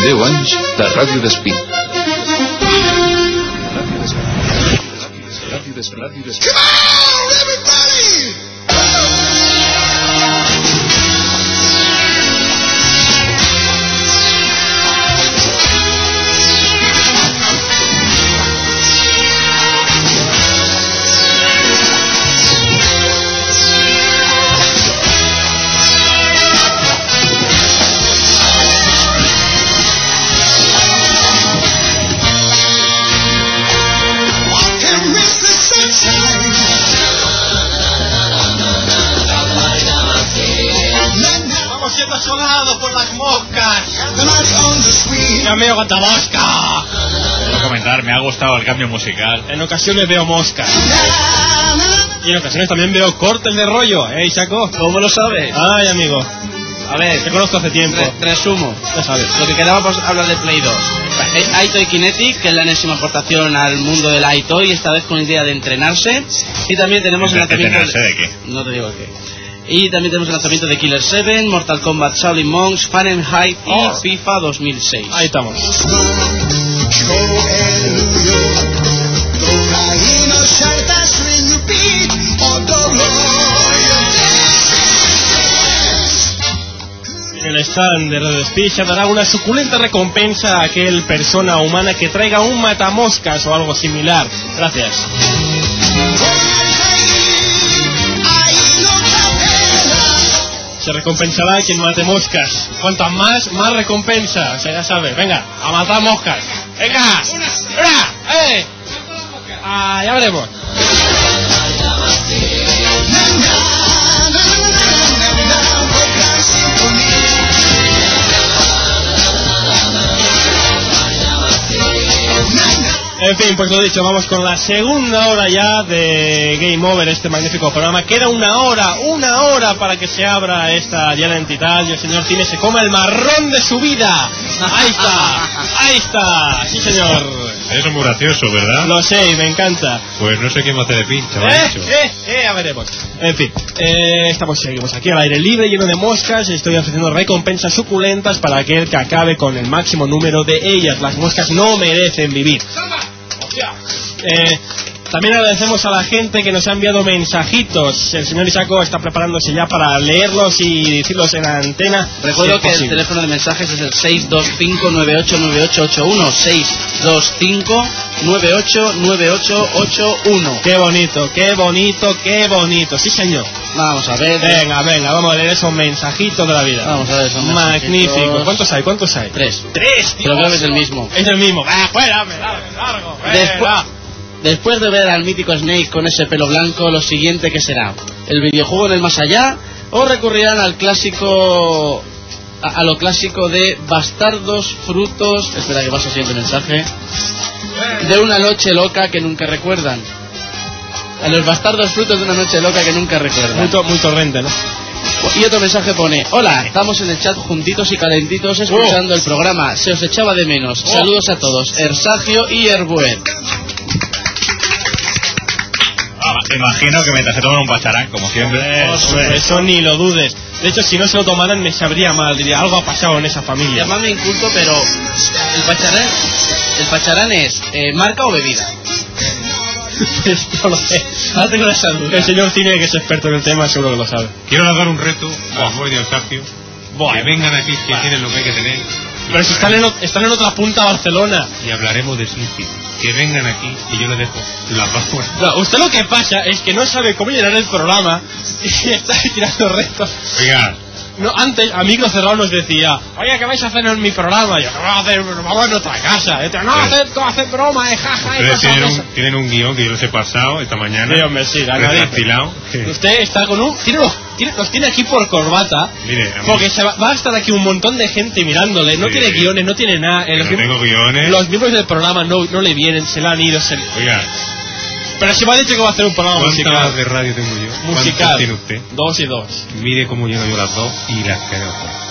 10 anys de Ràdio Despí. Ràdio Despí. Come on, everybody! Vamos siendo asolados por las moscas. ¡Ya me veo tanta mosca! Quiero comentar, me ha gustado el cambio musical. En ocasiones veo moscas. Y en ocasiones también veo cortes de rollo, ¿eh, Isako? ¿Cómo lo sabes? Ay, amigo. A ver, Te conozco hace tiempo. Resumo. Ya sabes. Lo que quedaba por hablar de Play 2. iToy Kinetic, que es la enésima aportación al mundo del iToy, esta vez con idea de entrenarse. Y también tenemos el lanzamiento... ¿Entrenarse de qué? No te digo qué. Y también tenemos el lanzamiento de Killer 7, Mortal Kombat Shaolin Monks, Fahrenheit y FIFA 2006. Ahí estamos. En el stand de Radio Despí se dará una suculenta recompensa a aquel persona humana que traiga un matamoscas o algo similar. Gracias. Se recompensará a quien mate moscas. Cuantas más recompensa. O sea, ya sabes, venga, a matar moscas. ¡Venga! ¡Una! ¡Eh! Ah, ya veremos. En fin, pues lo dicho, vamos con la segunda hora ya de Game Over, este magnífico programa. Queda una hora para que se abra esta diana entidad y el señor Cine se coma el marrón de su vida. Ahí está, sí señor. Eso es muy gracioso, ¿verdad? Lo sé, me encanta. Pues no sé quién me hace de pincha, lo ha dicho. Ya veremos. En fin, seguimos aquí al aire libre, lleno de moscas. Estoy ofreciendo recompensas suculentas para aquel que acabe con el máximo número de ellas. Las moscas no merecen vivir. También agradecemos a la gente que nos ha enviado mensajitos. El señor Isako está preparándose ya para leerlos y decirlos en la antena. Recuerdo que el teléfono de mensajes es el 625-989881. 625-989881. Qué bonito. Sí, señor. Vamos a ver. Venga, vamos a leer esos mensajitos de la vida. Vamos a ver esos magnífico. mensajitos. ¿Cuántos hay? 3. Tío. Pero creo que es el mismo. Es el mismo. Fuera, me largo. Después de ver al mítico Snake con ese pelo blanco, lo siguiente que será, ¿el videojuego en el más allá? ¿O recurrirán al clásico, a lo clásico de bastardos frutos, espera que pasa el siguiente mensaje, de una noche loca que nunca recuerdan? A los bastardos frutos de una noche loca que nunca recuerdan. Muy torrente, ¿no? Y otro mensaje pone: hola, estamos en el chat juntitos y calentitos escuchando el programa, se os echaba de menos, saludos a todos, Ersagio y Erbuet. Imagino que mientras se toman un pacharán, como siempre. Eso ni lo dudes. De hecho, si no se lo tomaran me sabría mal. Diría, algo ha pasado en esa familia. Llámame inculto, pero el pacharán es marca o bebida. Esto lo sé. No tengo esa duda. El señor Cine, que es experto en el tema, seguro que lo sabe. Quiero lanzar un reto a Boy de Eusagio. Que vengan aquí, que tienen lo que hay que tener. Pero si están en otra punta de Barcelona. Y hablaremos de Sinti. Que vengan aquí y yo les dejo la pascua. No, usted lo que pasa es que no sabe cómo llenar el programa y está tirando retos. Oiga. No, antes, a micro cerrado nos decía, oye, ¿qué vais a hacer en mi programa? Yo, ¿qué vamos a hacer? Vamos a nuestra casa. No, hacer broma, jaja. Ustedes tienen un guión que yo les he pasado esta mañana. Sí, hombre, sí, usted está con nos tiene aquí por corbata. Mire, porque va a estar aquí un montón de gente mirándole. No tiene guiones, no tiene nada. No tengo guiones. Los miembros del programa no le vienen, se le han ido. Oiga. Pero si me ha dicho que va a hacer un programa musical. ¿Cuántas de radio tengo yo? Musical. ¿Tiene usted? 2 y 2. Mire cómo lleno yo las 2 y las quedo.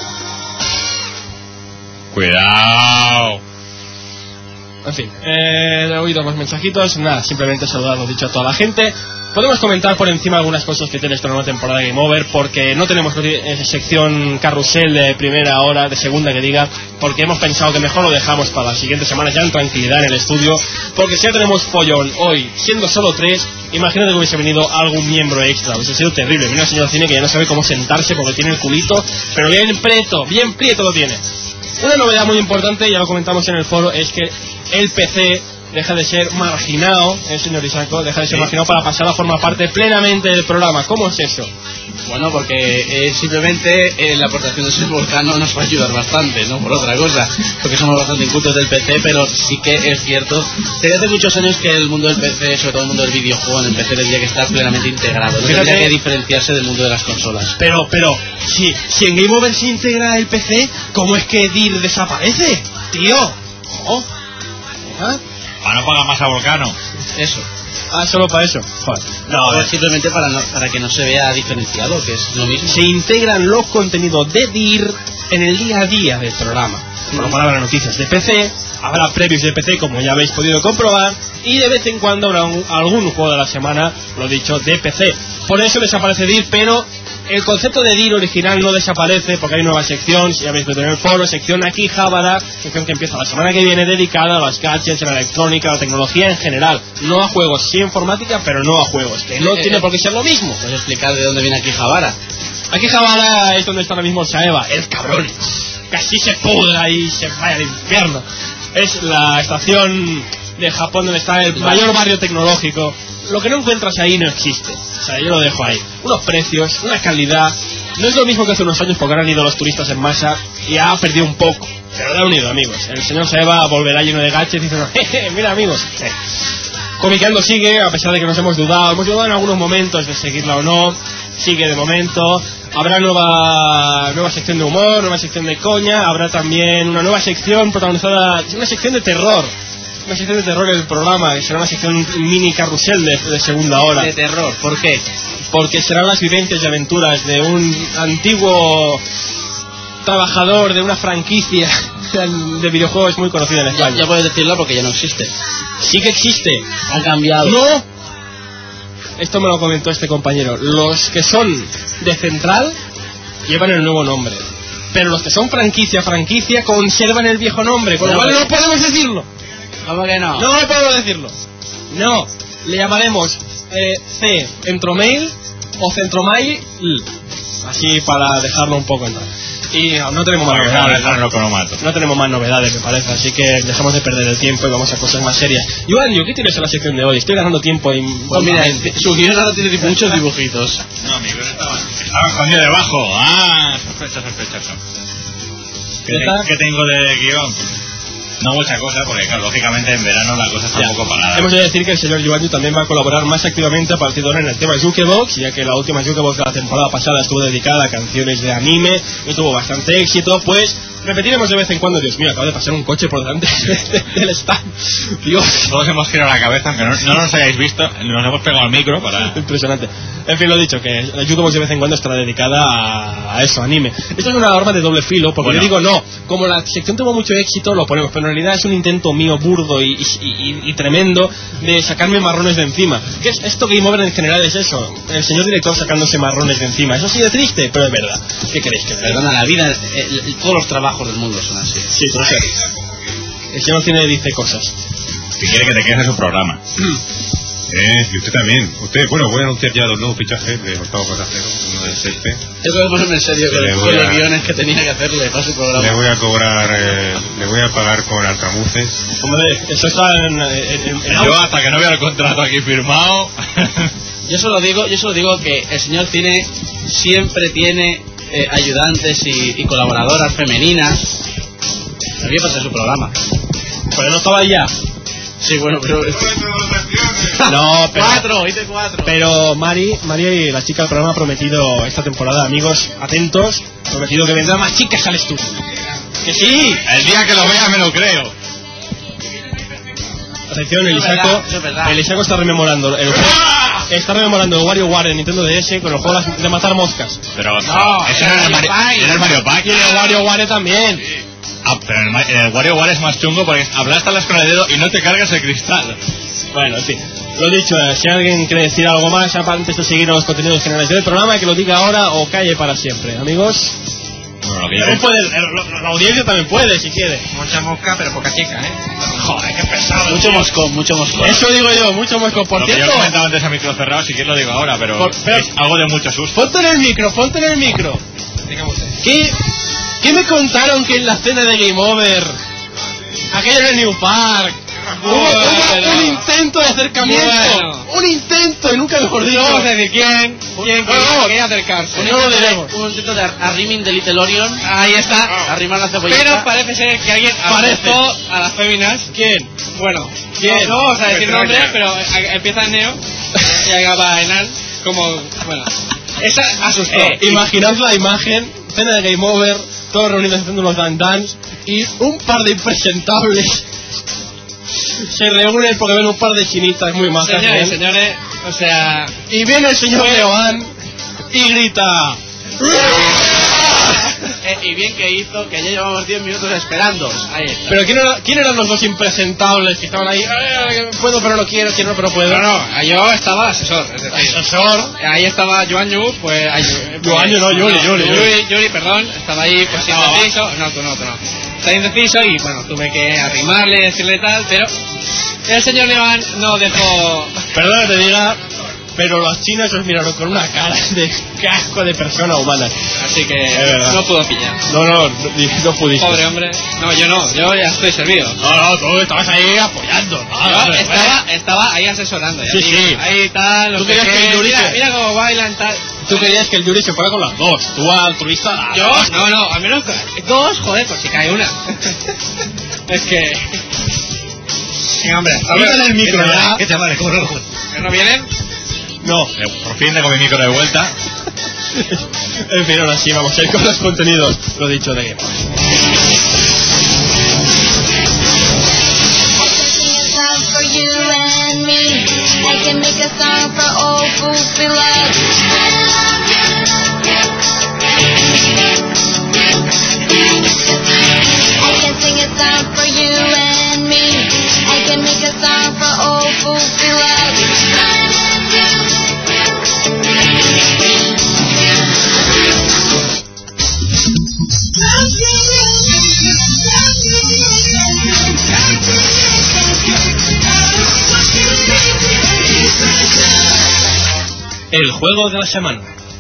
Cuidado. En fin, he oído los mensajitos. Nada, simplemente saludar, lo dicho, a toda la gente. Podemos comentar por encima algunas cosas que tiene esta nueva temporada de Game Over, porque no tenemos sección carrusel de primera hora, de segunda que diga, porque hemos pensado que mejor lo dejamos para la siguiente semana ya en tranquilidad en el estudio, porque si ya tenemos follón hoy, siendo solo 3, imagínate que hubiese venido algún miembro extra, hubiese sido terrible. Mira el señor Cine que ya no sabe cómo sentarse porque tiene el culito, pero bien prieto lo tiene. Una novedad muy importante, ya lo comentamos en el foro, es que el PC deja de ser marginado, el señor Isaco, deja de ser marginado para pasar a formar parte plenamente del programa. ¿Cómo es eso? Bueno, porque simplemente la aportación de ese Volcano nos va a ayudar bastante, no por otra cosa, porque somos bastante incultos del PC, pero sí que es cierto. Desde hace muchos años que el mundo del PC, sobre todo el mundo del videojuego en el PC, tendría que estar plenamente integrado, no tendría que diferenciarse del mundo de las consolas. Pero, si en Game Over se integra el PC, ¿cómo es que DIR desaparece? Tío, ¿oh? ¿Ah? Para no pagar más a Volcano. Eso. Ah, solo para eso. Joder. No, simplemente para que no se vea diferenciado, que es lo mismo. Se integran los contenidos de DIR en el día a día del programa. Por lo cual habrá noticias de PC, habrá previews de PC, como ya habéis podido comprobar, y de vez en cuando habrá algún juego de la semana, lo dicho, de PC. Por eso desaparece DIR, pero el concepto de DIR original no desaparece, porque hay nueva sección, si ya habéis visto en el foro, sección aquí Javara, sección que empieza la semana que viene, dedicada a los gadgets, a la electrónica, a la tecnología en general. No a juegos, sí informática, pero no a juegos, que no tiene por qué ser lo mismo. ¿Puedes explicar de dónde viene aquí Javara? Aquí Javara es donde está ahora mismo Saeva, el cabrón. Casi se pudra y se vaya al infierno. Es la estación de Japón donde está el mayor barrio tecnológico. Lo que no encuentras ahí no existe. O sea, yo lo dejo ahí. Unos precios, una calidad. No es lo mismo que hace unos años porque ahora han ido los turistas en masa y ha perdido un poco. Pero lo han unido, amigos. El señor Saeva volverá lleno de gadgets diciendo, mira, amigos. Comiqueando sigue, a pesar de que nos hemos dudado en algunos momentos de seguirla o no. Sigue de momento. Habrá nueva sección de humor, nueva sección de coña. Habrá también una nueva sección protagonizada, una sección de terror. Una sección de terror en el programa, que será una sección mini carrusel de segunda hora. ¿De terror? ¿Por qué? Porque serán las vivencias y aventuras de un antiguo trabajador de una franquicia de videojuegos muy conocida en España. Ya puedes decirlo porque ya no existe. Sí que existe. Ha cambiado. ¡No! Esto me lo comentó este compañero. Los que son de Central llevan el nuevo nombre. Pero los que son franquicia conservan el viejo nombre. Con lo cual no podemos decirlo. ¿Cómo que no? No podemos decirlo. No. Le llamaremos Centromail o Centromail. Así para dejarlo un poco entrar. Y no tenemos más novedades. No tenemos más novedades, me parece. Así que dejamos de perder el tiempo y vamos a cosas más serias. Joan, ¿qué tienes en la sección de hoy? Estoy ganando tiempo y... Pues mira, su guión ahora tiene muchos dibujitos. No, mi guión estaba escondido debajo. Ah, sospechoso. ¿Qué tengo de guión? No mucha cosa, porque claro, lógicamente en verano la cosa está un poco parada. Hemos de decir que el señor Giovanni también va a colaborar más activamente a partir de ahora en el tema Jukebox, ya que la última Jukebox de la temporada pasada estuvo dedicada a canciones de anime y tuvo bastante éxito. Pues repetiremos de vez en cuando. Dios mío, acaba de pasar un coche por delante del stand. Dios. Todos hemos girado la cabeza, aunque no nos hayáis visto, nos hemos pegado al micro para... Impresionante. En fin, lo dicho, que la Jukebox de vez en cuando estará dedicada a eso, anime. Esto es una arma de doble filo, porque yo digo, no, como la sección tuvo mucho éxito, lo ponemos, pero en realidad es un intento mío burdo y tremendo de sacarme marrones de encima. ¿Qué es esto? Game Over en general es eso, el señor director sacándose marrones de encima. Eso sí es triste, pero es verdad. ¿Qué queréis que perdona, la vida, todos los trabajos del mundo son así. Sí, por ser. El señor Cine dice cosas. Si quiere que te quedes en su programa. Y usted también. Voy a anunciar ya los nuevos fichajes de Octavo Pasajero, uno del CSP. Tengo que ponerme en serio con los guiones que tenía que hacerle para su programa. Le voy a cobrar, le voy a pagar con altramuces. Hombre, eso está Yo hasta que no vea el contrato aquí firmado. Yo solo digo que el señor Cine siempre tiene ayudantes y colaboradoras femeninas. ¿Qué pasa en su programa? Pues no estaba ya. Sí, bueno, pero... No, pero... hice 4. Pero Mari, la chica del programa, ha prometido esta temporada, amigos, atentos, prometido que vendrán más chicas al estudio. ¡Que sí! El día que lo vea me lo creo. Atención, el Isaco está rememorando el WarioWare de Nintendo DS con el juego de matar moscas. Pero no, ese era el Mario Pack. Y el WarioWare también. Ah, pero el WarioWare es más chungo porque aplastas con el dedo y no te cargas el cristal. Bueno, en fin, lo dicho, si alguien quiere decir algo más antes de seguir los contenidos generales del programa, que lo diga ahora o calle para siempre, amigos. Bueno, lo que yo También puede, la audiencia también puede, si quiere. Mucha mosca, pero poca chica, ¿eh? Joder, qué pesado. Mucho moscón, mucho moscón. Eso digo yo, mucho mosco. Por lo que cierto, yo comentaba antes a micro cerrado, si quieres lo digo ahora, pero pero- es algo de mucho susto. ponte en el micro. Dígame usted. ¿Qué me contaron que en la cena de Game Over, aquello en el New Park, hubo un intento de acercamiento? Bueno. Un intento, y nunca mejor dicho. No vamos a decir quién quería acercarse. No lo diremos. Un intento de arriming de Little Orion. Ahí está. Arrimar la cebollita. Pero parece ser que alguien Parece. apuntó a las féminas. ¿Quién? Bueno, ¿Quién? no vamos a decir Petroña. nombres, pero empieza en Neo y acaba en Al. Como, bueno, esa asustó. Imaginad la imagen, cena de Game Over, todos reunidos haciendo los dance y un par de impresentables se reúnen porque ven un par de chinitas muy majas. Señores, ¿eh? señores, o sea, Y viene el señor Leoán y grita. Y bien que hizo que ya llevamos 10 minutos esperando. Ahí está. Pero ¿quién eran los dos impresentables que estaban ahí? Puedo pero no quiero pero puedo. no, yo estaba asesor, es decir, Asesor. ahí estaba Joan Yu, pues... Joan Yu, no, Yuri. Perdón, estaba ahí pues indeciso, no, tú no. Estaba indeciso y bueno, tuve que arrimarle, decirle tal, pero el señor Levan no dejó... Perdona que te diga, pero los chinos os miraron con una cara de casco de persona humana. Así que verdad. no pudo pillar. No pudiste. Pobre hombre. No, yo no, yo ya estoy servido. No, tú estabas ahí apoyando. Yo estaba ahí asesorando. Ya, Sí, tío. sí. Ahí tal, ¿Tú los querías que el Yuri mira cómo bailan tal. Tú querías que el Yuri se fuera con las dos. Tú altruista. Yo, no, al menos dos, joder, pues si cae una. Es que... Venga, hombre, a ver, Quítale el micro ya. ¿Qué te vale? ¿Cómo no? ¿que no vienen? No. Por fin tengo mi micro de vuelta. En fin, ahora sí, vamos a ir con los contenidos. Lo dicho de Game Song for you and me. I can make a song for all fools we love. I can sing a song for you and me. I can make a song for all fools we love. El juego de la semana.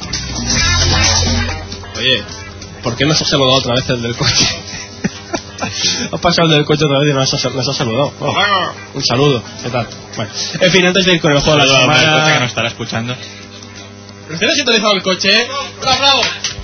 Oye, ¿por qué nos ha saludado otra vez el del coche? Ha pasado el del coche otra vez y nos ha saludado. Oh, un saludo, ¿qué tal? Bueno, en fin, antes de ir con el juego de la El coche que semana. nos estará escuchando. ¿Usted ha sintonizado el coche? ¡Bravo!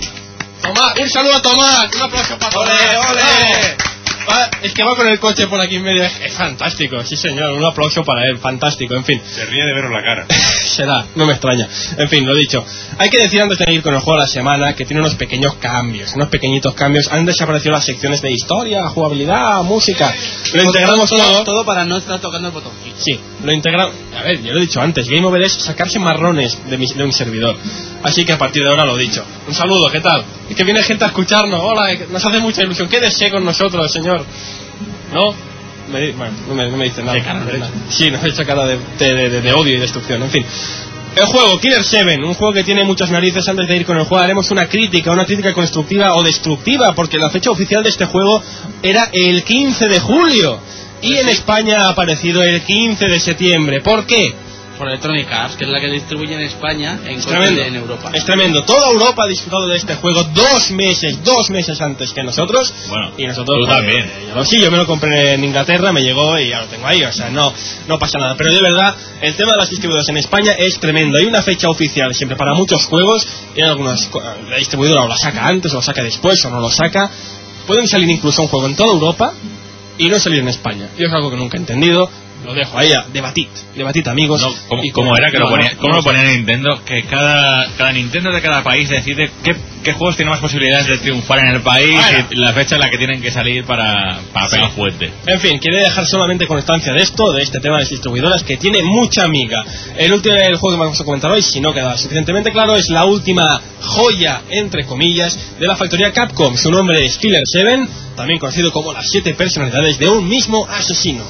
Tomás, un saludo a Tomás, un aplauso para Tomás. ¡Ole! Es que va con el coche por aquí en medio. Es fantástico, sí señor, un aplauso para él, fantástico, en fin. Se ríe de veros la cara. Será, no me extraña. En fin, lo dicho. Hay que decir antes de ir con el juego de la semana que tiene unos pequeños cambios, unos pequeñitos cambios. Han desaparecido las secciones de historia, jugabilidad, música. Lo integramos todo. Para no estar tocando el botón. Sí, lo integramos. A ver, yo lo he dicho antes, Game Over es sacarse marrones de un servidor. Así que a partir de ahora lo dicho. Un saludo, ¿qué tal? Es que viene gente a escucharnos. Hola, nos hace mucha ilusión. Quédese con nosotros, señor. ¿No? Bueno, no me dice nada. Sí, nos ha hecho cara de odio y destrucción, en fin. El juego, Killer 7, un juego que tiene muchas narices. Antes de ir con el juego haremos una crítica constructiva o destructiva, porque la fecha oficial de este juego era el 15 de julio. Y en España ha aparecido el 15 de septiembre. ¿Por qué? Por Electronic Arts, que es la que distribuye en España, en Europa. Es tremendo. Toda Europa ha disfrutado de este juego 2 meses antes que nosotros. Bueno, y nosotros tú también. Yo me lo compré en Inglaterra, me llegó y ya lo tengo ahí. O sea, no pasa nada. Pero de verdad, el tema de las distribuidoras en España es tremendo. Hay una fecha oficial siempre para muchos juegos. Y en algunas, la distribuidora o la saca antes, o lo saca después, o no lo saca. Pueden salir incluso un juego en toda Europa y no salir en España. Yo es algo que nunca he entendido. Lo dejo ahí, debatid amigos. No, ¿cómo era que lo ponía? ¿Cómo lo ponía Nintendo? Que cada Nintendo de cada país decide qué juegos tienen más posibilidades de triunfar en el país y la fecha en la que tienen que salir para pegar fuerte. En fin, quiere dejar solamente constancia de este tema de las distribuidoras, que tiene mucha amiga. El juego que vamos a comentar hoy, si no queda suficientemente claro, es la última joya, entre comillas, de la factoría Capcom. Su nombre es Killer 7, también conocido como las 7 personalidades de un mismo asesino.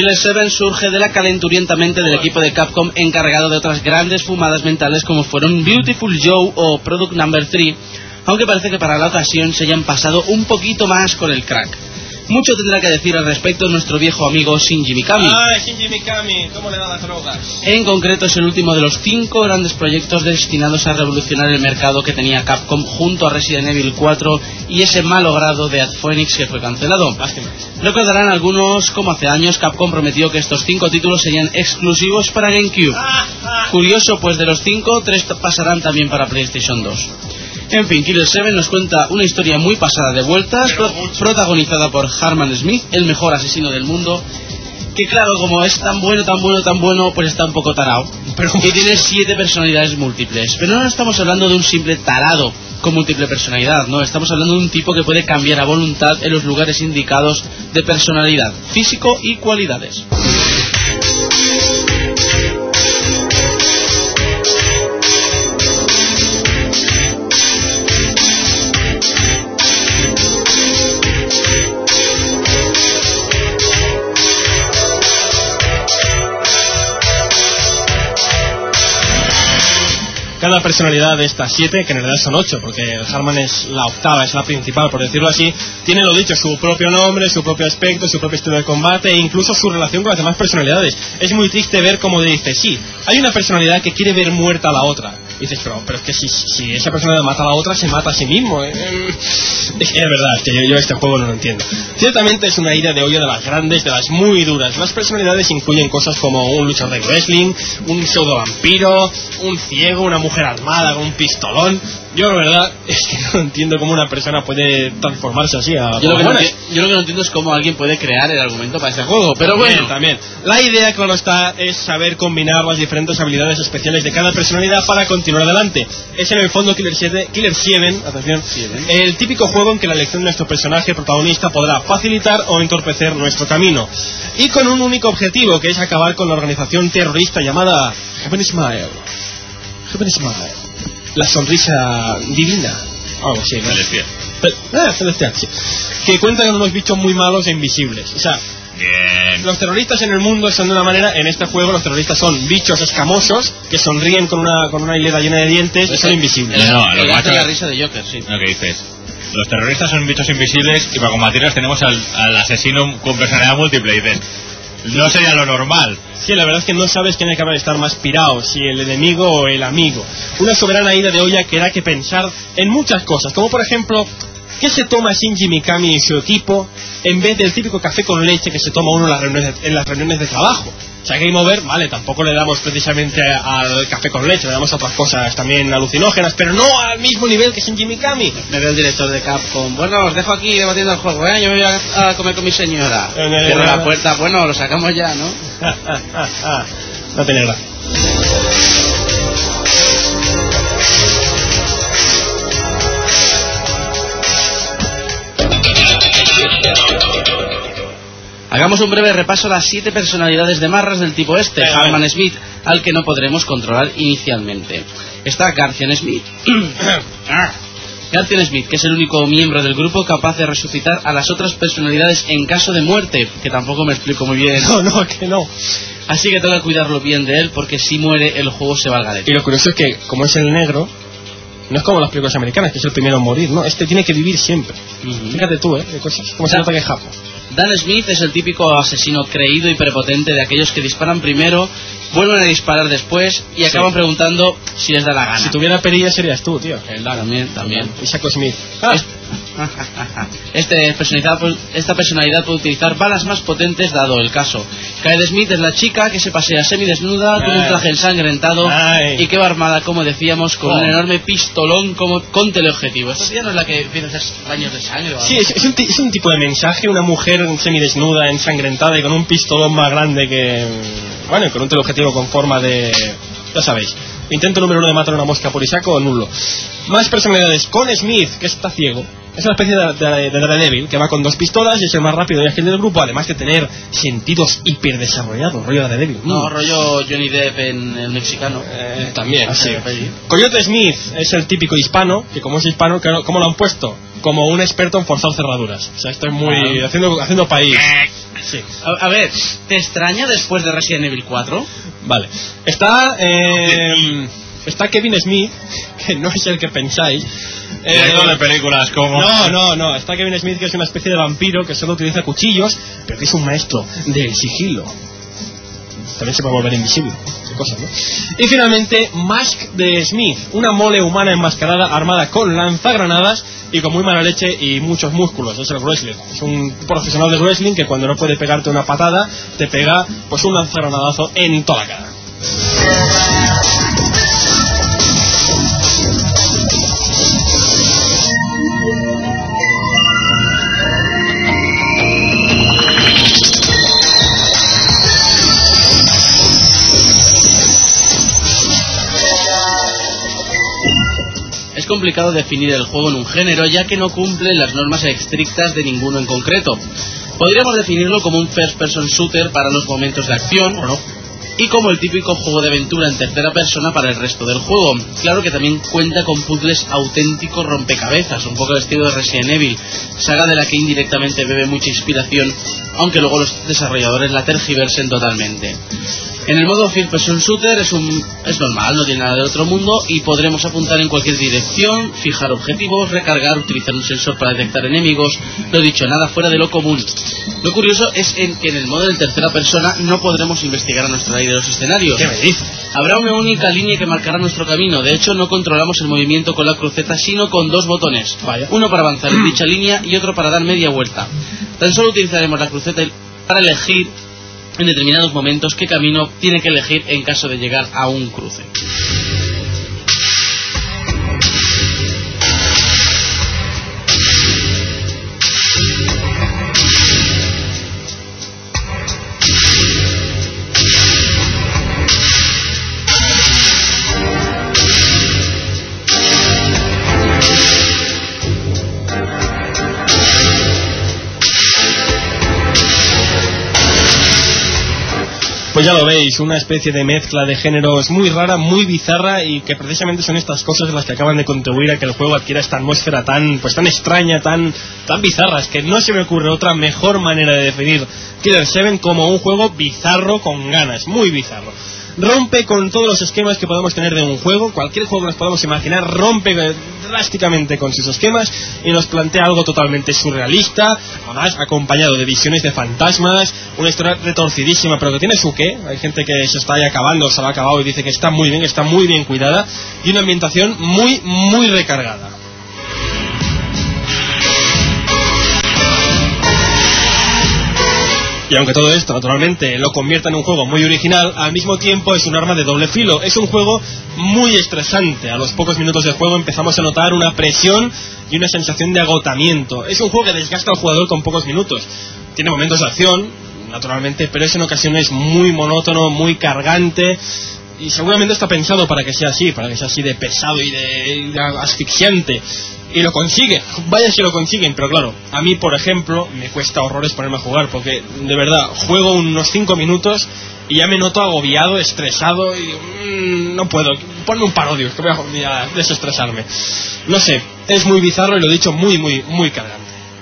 Killer 7 surge de la calenturienta mente del equipo de Capcom encargado de otras grandes fumadas mentales como fueron Beautiful Joe o Product Number 3, aunque parece que para la ocasión se hayan pasado un poquito más con el crack. Mucho tendrá que decir al respecto nuestro viejo amigo Shinji Mikami. Shinji Mikami, ¿cómo le da las drogas? En concreto es el último de los 5 grandes proyectos destinados a revolucionar el mercado que tenía Capcom junto a Resident Evil 4 y ese malogrado Dead Phoenix que fue cancelado. Lástima. Recordarán algunos como hace años Capcom prometió que estos 5 títulos serían exclusivos para GameCube. Curioso, pues de los 5, 3 pasarán también para PlayStation 2. En fin, Killer 7 nos cuenta una historia muy pasada de vueltas, protagonizada por Harman Smith, el mejor asesino del mundo, que claro, como es tan bueno, pues está un poco tarao. Y tiene 7 personalidades múltiples. Pero no estamos hablando de un simple tarado con múltiple personalidad, no, estamos hablando de un tipo que puede cambiar a voluntad en los lugares indicados de personalidad, físico y cualidades. Cada personalidad de estas 7, que en realidad son 8, porque Harman es la octava, es la principal, por decirlo así, tiene, lo dicho, su propio nombre, su propio aspecto, su propio estilo de combate e incluso su relación con las demás personalidades. Es muy triste ver cómo dice, sí, hay una personalidad que quiere ver muerta a la otra. Y dices, pero es que si esa personalidad mata a la otra, se mata a sí mismo. Es verdad, es que yo este juego no lo entiendo. Ciertamente es una ida de olla de las grandes, de las muy duras. Las personalidades incluyen cosas como un luchador de wrestling, un pseudo vampiro, un ciego, una mujer armada con un pistolón. Yo la verdad es que no entiendo cómo una persona puede transformarse así a... Yo lo que no entiendo es cómo alguien puede crear el argumento para ese juego, pero bueno. También. La idea, claro está, es saber combinar las diferentes habilidades especiales de cada personalidad para continuar adelante. Es en el fondo Killer 7, atención, el típico juego en que la elección de nuestro personaje protagonista podrá facilitar o entorpecer nuestro camino. Y con un único objetivo, que es acabar con la organización terrorista llamada Heaven Smile. La sonrisa divina. Algo así, ¿no? Celestial, sí. Que cuentan con unos bichos muy malos e invisibles. O sea, los terroristas en el mundo son de una manera, en este juego los terroristas son bichos escamosos que sonríen con una hilera llena de dientes y son invisibles. La risa de Joker, sí. Lo que dices. Los terroristas son bichos invisibles y para combatirlos tenemos al asesino con personalidad múltiple. Y dices, no sería lo normal. Sí, la verdad es que no sabes quién acaba de estar más pirado, si el enemigo o el amigo. Una soberana ida de olla que da que pensar en muchas cosas, como por ejemplo, ¿qué se toma Shinji Mikami y su equipo en vez del típico café con leche que se toma uno en las reuniones de trabajo? O sea, Game Over, vale, tampoco le damos precisamente al café con leche, le damos a otras cosas también alucinógenas, pero no al mismo nivel que Shinji Mikami. Me ve el director de Capcom. Bueno, os dejo aquí debatiendo el juego, ¿eh? Yo me voy a comer con mi señora. Cierra la puerta, bueno, lo sacamos ya, ¿no? No tiene gracia. Hagamos un breve repaso a las 7 personalidades de marras del tipo este. Harman Smith, al que no podremos controlar inicialmente. Está Garcian Smith. Garcian Smith, que es el único miembro del grupo capaz de resucitar a las otras personalidades en caso de muerte, que tampoco me explico muy bien. Que no. Así que tengo que cuidarlo bien de él, porque si muere el juego se va al garete. Y lo curioso es que, como es el negro, no es como las películas americanas, que es el primero en morir, ¿no? Este tiene que vivir siempre. Fíjate tú, de cosas. Como se nota que es Japón. Dan Smith es el típico asesino creído y prepotente de aquellos que disparan primero, vuelven a disparar después y acaban preguntando si les da la gana. Si tuviera perilla serías tú, tío. También. Isaac Smith. Esta personalidad puede utilizar balas más potentes dado el caso. Kaede Smith es la chica que se pasea semidesnuda con un traje ensangrentado y que va armada, como decíamos, con un enorme pistolón con teleobjetivo. Esta tía no es la que empieza a hacer baños de sangre o algo. Sí, es un tipo de mensaje, una mujer semidesnuda, ensangrentada y con un pistolón más grande que... Bueno, con un teleobjetivo con forma de... Ya sabéis. Intento número 1 de matar a una mosca por Isaco, nulo. Más personalidades. Con Smith, que está ciego. Es una especie de Daredevil, que va con 2 pistolas y es el más rápido y ágil del grupo, además de tener sentidos hiperdesarrollados, rollo Daredevil. No, rollo Johnny Depp en el mexicano. También, sí. Coyote Smith es el típico hispano, que como es hispano, ¿cómo lo han puesto? Como un experto en forzar cerraduras. O sea, esto es muy... haciendo país. Sí. A ver, ¿te extraña después de Resident Evil 4? Vale. Está Kevin Smith, que no es el que pensáis. Director de películas como... No. Está Kevin Smith, que es una especie de vampiro que solo utiliza cuchillos, pero que es un maestro del sigilo. También se puede volver invisible. Cosas, ¿no? Y finalmente, Mask de Smith, una mole humana enmascarada armada con lanzagranadas y con muy mala leche y muchos músculos. Es el wrestler. Es un profesional de wrestling que cuando no puede pegarte una patada, te pega pues un lanzagranadazo en toda la cara. Es complicado definir el juego en un género, ya que no cumple las normas estrictas de ninguno en concreto. Podríamos definirlo como un first-person shooter para los momentos de acción, ¿o no?, y como el típico juego de aventura en tercera persona para el resto del juego. Claro que también cuenta con puzzles auténticos rompecabezas, un poco el estilo de Resident Evil, saga de la que indirectamente bebe mucha inspiración, aunque luego los desarrolladores la tergiversen totalmente. En el modo First Person Shooter es normal, no tiene nada de otro mundo y podremos apuntar en cualquier dirección, fijar objetivos, recargar, utilizar un sensor para detectar enemigos, lo dicho, nada fuera de lo común. Lo curioso es que en el modo de tercera persona no podremos investigar a nuestra ley de los escenarios. ¿Qué me dices? Habrá una única línea que marcará nuestro camino. De hecho, no controlamos el movimiento con la cruceta, sino con dos botones. Vaya. Uno para avanzar en dicha línea y otro para dar media vuelta. Tan solo utilizaremos la cruceta para elegir en determinados momentos qué camino tiene que elegir en caso de llegar a un cruce. Pues ya lo veis, una especie de mezcla de géneros muy rara, muy bizarra, y que precisamente son estas cosas las que acaban de contribuir a que el juego adquiera esta atmósfera tan extraña, tan bizarra. Es que no se me ocurre otra mejor manera de definir Killer 7 como un juego bizarro con ganas, muy bizarro. Rompe con todos los esquemas que podemos tener de un juego, cualquier juego que nos podamos imaginar rompe drásticamente con sus esquemas y nos plantea algo totalmente surrealista, además acompañado de visiones de fantasmas, una historia retorcidísima pero que tiene su qué. Hay gente que se está ahí acabando, se lo ha acabado y dice que está muy bien cuidada, y una ambientación muy recargada. Y aunque todo esto naturalmente lo convierta en un juego muy original, al mismo tiempo es un arma de doble filo. Es un juego muy estresante. A los pocos minutos de juego empezamos a notar una presión y una sensación de agotamiento. Es un juego que desgasta al jugador con pocos minutos. Tiene momentos de acción, naturalmente, pero es en ocasiones muy monótono, muy cargante. Y seguramente está pensado para que sea así de pesado y de asfixiante. Y lo consigue, vaya si lo consiguen, pero claro, a mí por ejemplo me cuesta horrores ponerme a jugar, porque de verdad juego unos 5 minutos y ya me noto agobiado, estresado y digo, no puedo, ponme un parodio, que voy a desestresarme. No sé, es muy bizarro y lo he dicho, muy cargante.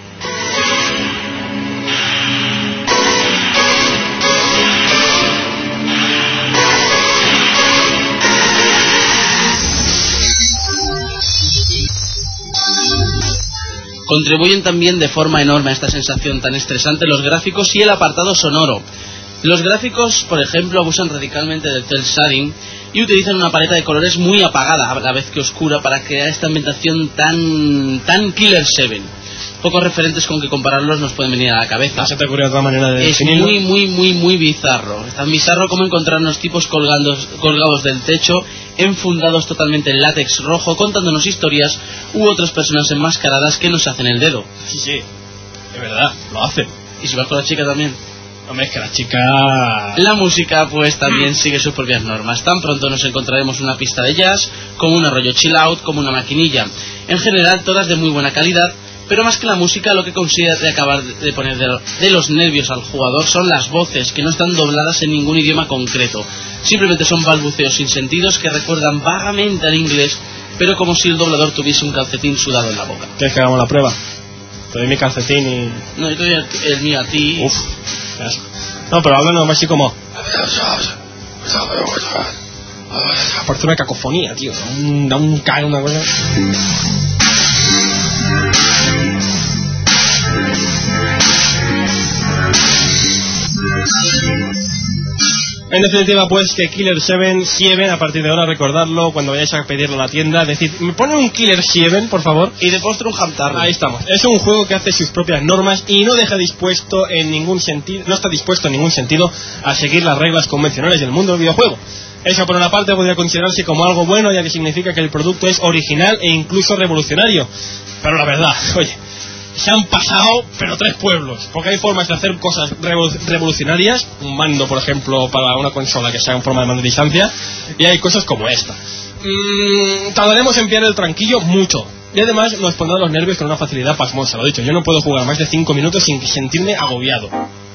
Contribuyen también de forma enorme a esta sensación tan estresante los gráficos y el apartado sonoro. Los gráficos, por ejemplo, abusan radicalmente del cel shading y utilizan una paleta de colores muy apagada, a la vez que oscura, para crear esta ambientación tan Killer 7. Pocos referentes con que compararlos nos pueden venir a la cabeza. ¿No se te ocurre otra manera de definirlo? Es muy bizarro. Es tan bizarro como encontrarnos tipos colgados del techo, enfundados totalmente en látex rojo, contándonos historias, u otras personas enmascaradas que nos hacen el dedo. Sí, de verdad, lo hacen. ¿Y si vas con la chica también? Hombre, es que la chica... La música pues también sigue sus propias normas. Tan pronto nos encontraremos una pista de jazz, como un rollo chill out, como una maquinilla. En general todas de muy buena calidad, pero más que la música, lo que consigue de acabar de poner de los nervios al jugador son las voces, que no están dobladas en ningún idioma concreto. Simplemente son balbuceos sin sentidos que recuerdan vagamente al inglés, pero como si el doblador tuviese un calcetín sudado en la boca. ¿Quieres que hagamos la prueba? Te doy mi calcetín y... No, yo te doy el mío a ti. Uf, qué asco. No, pero háblanos así como... Parece una cacofonía, tío. Da un cae, una cosa... En definitiva, pues que Killer 7, a partir de ahora recordarlo cuando vayáis a pedirlo a la tienda, decid, ¿me pone un Killer 7, por favor? Y de postre un Hamtar. Ahí estamos. Es un juego que hace sus propias normas y no deja dispuesto en ningún sentido, no está dispuesto en ningún sentido a seguir las reglas convencionales del mundo del videojuego. Eso por una parte podría considerarse como algo bueno, ya que significa que el producto es original e incluso revolucionario. Pero la verdad, oye, se han pasado, pero 3 pueblos, porque hay formas de hacer cosas revolucionarias, un mando, por ejemplo, para una consola que sea en forma de mando de distancia, y hay cosas como esta. Tardaremos en pillar el tranquillo mucho, y además nos pondrá los nervios con una facilidad pasmosa, lo dicho, yo no puedo jugar más de 5 minutos sin sentirme agobiado.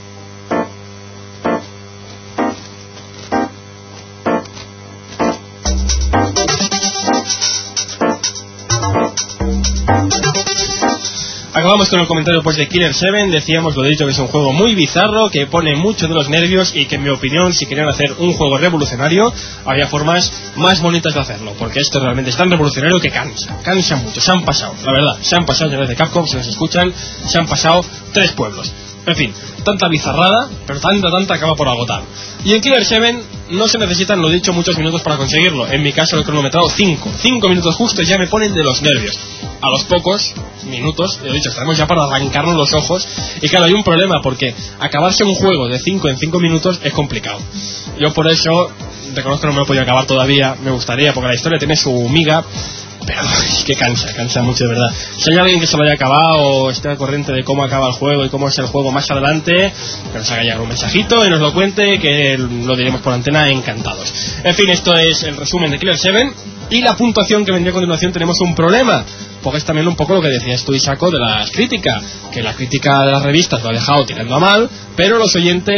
Acabamos con el comentario pues de Killer 7, decíamos, lo he dicho, que es un juego muy bizarro, que pone mucho de los nervios y que en mi opinión, si querían hacer un juego revolucionario, había formas más bonitas de hacerlo, porque esto realmente es tan revolucionario que cansa mucho, se han pasado, la verdad, se han pasado, señores de Capcom, si nos escuchan, se han pasado 3 pueblos. En fin, tanta bizarrada, pero tanta acaba por agotar. Y en Killer 7 no se necesitan, lo dicho, muchos minutos para conseguirlo. En mi caso, el cronometrado 5 minutos justos ya me ponen de los nervios. A los pocos minutos, lo dicho, estaremos ya para arrancarnos los ojos. Y claro, hay un problema, porque acabarse un juego de 5 en 5 minutos es complicado. Yo por eso, reconozco que no me lo he podido acabar todavía, me gustaría, porque la historia tiene su miga, pero es que cansa mucho, de verdad. Si hay alguien que se lo haya acabado o esté al corriente de cómo acaba el juego y cómo es el juego más adelante, que nos haga llegar un mensajito y nos lo cuente, que lo diremos por antena, encantados. En fin, esto es el resumen de Killer 7. Y la puntuación que vendría a continuación, tenemos un problema, porque es también un poco lo que decías tú, Isako, de las críticas, que la crítica de las revistas lo ha dejado tirando a mal, pero los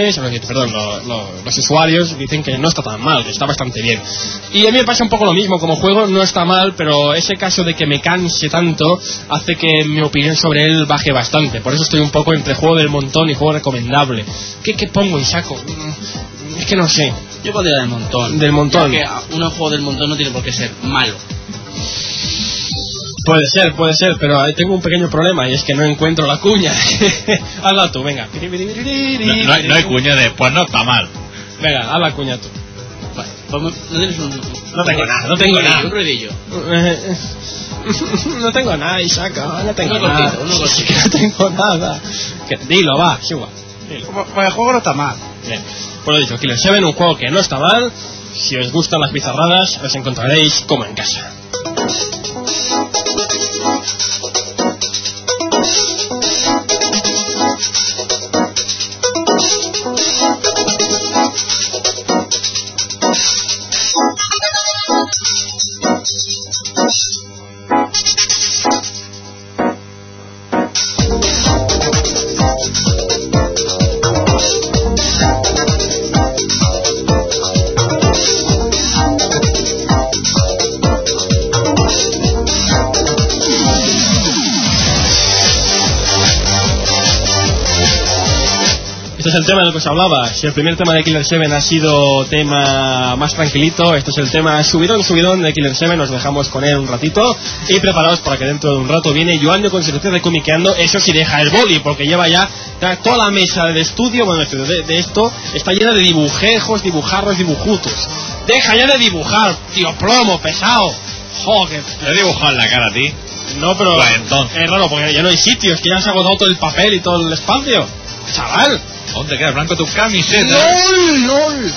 usuarios dicen que no está tan mal, que está bastante bien. Y a mí me pasa un poco lo mismo, como juego no está mal, pero ese caso de que me canse tanto hace que mi opinión sobre él baje bastante. Por eso estoy un poco entre juego del montón y juego recomendable. ¿Qué pongo, Isako? Es que no sé. Yo pondría del montón. Del montón. Porque un juego del montón no tiene por qué ser malo. Puede ser, pero ahí tengo un pequeño problema y es que no encuentro la cuña. Hazla tú, venga. No hay cuña de, pues no está mal. Venga, haz la cuña tú. Vale, pues no tienes un... No tengo nada. Un ruidillo. No tengo nada, Isaka, no tengo Uno nada. cortito. Sí, que no tengo nada. Dilo, va, sí, igual. Pues el juego no está mal. Bien, pues lo dicho, Killer 7, un juego que no está mal. Si os gustan las bizarradas, os encontraréis como en casa. Este es el tema del que os hablaba. Si el primer tema de Killer 7 ha sido tema más tranquilito, este es el tema subidón de Killer 7. Nos dejamos con él un ratito y preparaos para que dentro de un rato viene Joan con su sección de comiqueando. Eso sí, deja el boli, porque lleva ya toda la mesa del estudio, bueno, de esto está llena de dibujejos, dibujarros, dibujutos. Deja ya de dibujar, tío plomo, pesado. Joder. ¿Le he dibujado en la cara a ti? No, pero pues entonces es raro, porque ya no hay sitios, que ya se ha agotado todo el papel y todo el espacio. Chaval. ¿Dónde queda blanco tu camiseta? ¡Lol!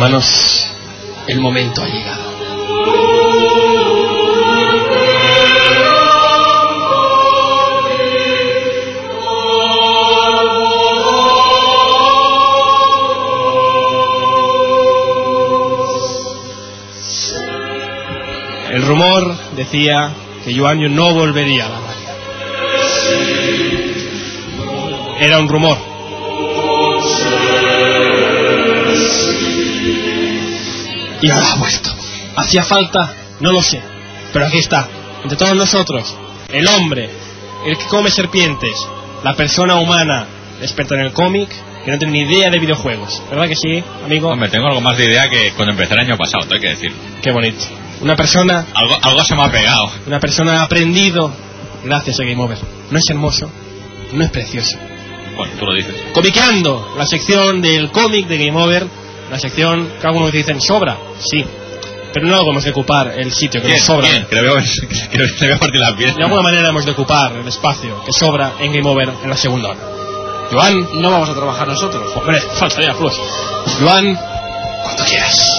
Hermanos, el momento ha llegado. El rumor decía que Joan Yu no volvería a la radio. Era un rumor. Y ahora ha vuelto. ¿Hacía falta? No lo sé. Pero aquí está, entre todos nosotros, el hombre, el que come serpientes, la persona humana experta en el cómic, que no tiene ni idea de videojuegos. ¿Verdad que sí, amigo? Hombre, tengo algo más de idea que cuando empecé el año pasado, hay que decir. Qué bonito. Una persona... Algo se me ha pegado. Una persona ha aprendido gracias a Game Over. ¿No es hermoso? ¿No es precioso? Bueno, tú lo dices. Comiqueando, la sección del cómic de Game Over. La sección que algunos dicen sobra, sí, pero no hemos de ocupar el sitio que nos sobra. Bien, que le veo partir las piernas. De alguna manera hemos de ocupar el espacio que sobra en Game Over en la segunda hora. Joan, no vamos a trabajar nosotros. Hombre, faltaría plus. Joan, cuando quieras.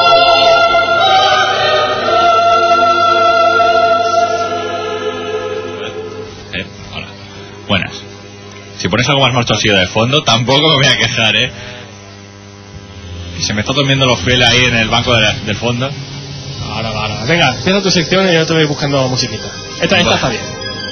Hola. Buenas. Si pones algo más marchosillo de fondo, tampoco me voy a quejar, Y se me está durmiendo los fieles ahí en el banco del fondo. Ahora. Venga, empieza tu sección y yo te voy buscando musiquita. Esta está bien.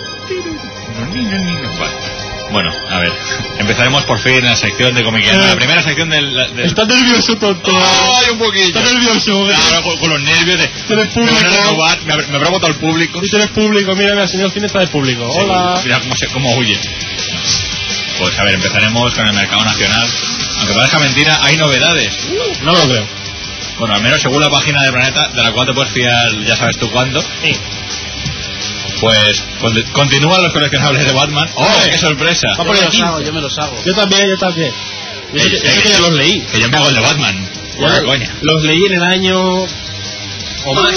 Bueno, a ver. Empezaremos por fin la sección de comiqueando. La primera sección del... Está nervioso, tonto. ¡Ay, un poquillo! Está nervioso. Claro, con los nervios de... Tienes público. Me habrá votado el público. Y tienes público. Mira, el señor Cine está de público. Sí, hola. Mira cómo huye. Pues a ver, empezaremos con el mercado nacional. Aunque parezca mentira, hay novedades. No lo creo. Bueno, al menos según la página de Planeta, de la cual te puedes fiar ya sabes tú cuándo. Sí. Pues continúan los coleccionables de Batman. ¡Oh, qué sorpresa! Yo me los hago. Yo también. Yo sé que ya los leí. Que yo me hago el de Batman. Ya, coña. Los leí en el año... o más.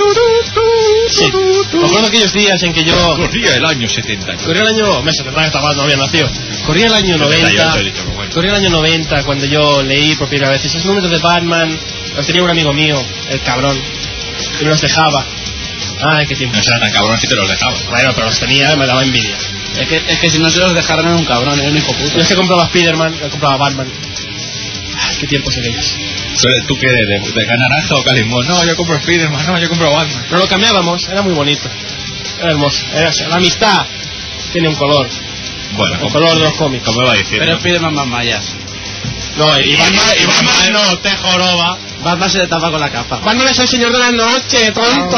Sí. Me acuerdo aquellos días en que yo... Corría el año 70. Corría el año... Me 70 estaba, no había nacido. Corría el año 90. Corría el año 90 cuando yo leí por primera vez esos números de Batman. Los tenía un amigo mío, el cabrón, y me los dejaba. Ay, qué tiempo. No será tan cabrón si te los dejaba. Bueno, pero los tenía y me daba envidia. Es que si no se los dejaran era un cabrón, era un hijo puto. Yo es que compraba Spiderman, yo compraba Batman. Ay, qué tiempos aquellos. ¿Tú qué? ¿De naranja o calimón? No, yo compro Spiderman, no, yo compro Batman. Pero lo cambiábamos, era muy bonito. Era hermoso. La amistad tiene un color. Bueno, el color de los cómics. Como iba a decir. Pero Spiderman más mallas. No, y Batman no, te joroba. Batman se le tapa con la capa. Batman es el señor de la noche, tonto.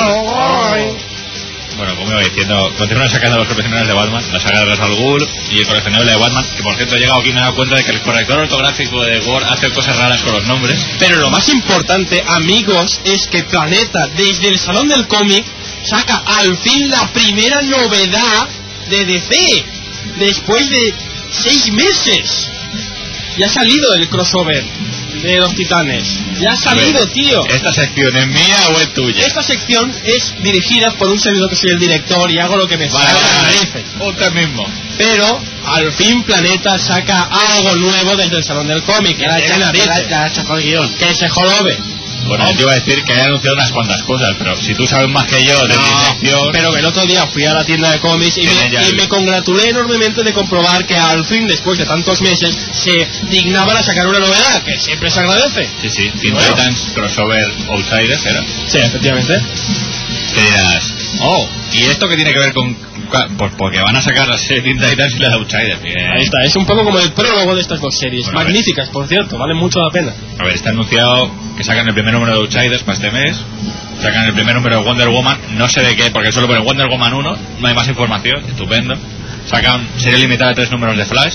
Bueno, como iba diciendo, continúan sacando los coleccionables de Batman, la saga de Ra's al Ghul y el coleccionable de Batman, que por cierto he llegado aquí y me he dado cuenta de que el corrector ortográfico de Word hace cosas raras con los nombres. Pero lo más importante, amigos, es que Planeta, desde el Salón del Cómic, saca al fin la primera novedad de DC, después de 6 meses. Ya ha salido el crossover de los Titanes. Ya ha salido, tío. ¿Esta sección es mía o es tuya? Esta sección es dirigida por un servidor que soy el director y hago lo que me sale. Usted mismo. Pero al fin Planeta saca algo nuevo desde el Salón del Cómic. Ya ha chafado el guión. Que se jorobe. Bueno, yo iba a decir que he anunciado unas cuantas cosas, pero si tú sabes más que yo de mi sección... Pero el otro día fui a la tienda de cómics y me congratulé enormemente de comprobar que al fin, después de tantos meses, se dignaban a sacar una novedad, que siempre se agradece. Sí, Teen Titans Crossover Outsiders era. Sí, efectivamente. Que dirás, ¿y esto qué tiene que ver con...? Pues porque van a sacar la serie Teen Titans y la de Outsiders. Ahí está, es un poco como el prólogo de estas dos series. Bueno, magníficas, por cierto, valen mucho la pena. A ver, está anunciado que sacan el primer número de Outsiders para este mes. Sacan el primer número de Wonder Woman, no sé de qué, porque solo pone Wonder Woman 1, no hay más información, estupendo. Sacan serie limitada de 3 números de Flash.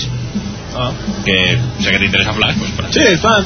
Que sé que te interesa Flash, pues para. Sí, está.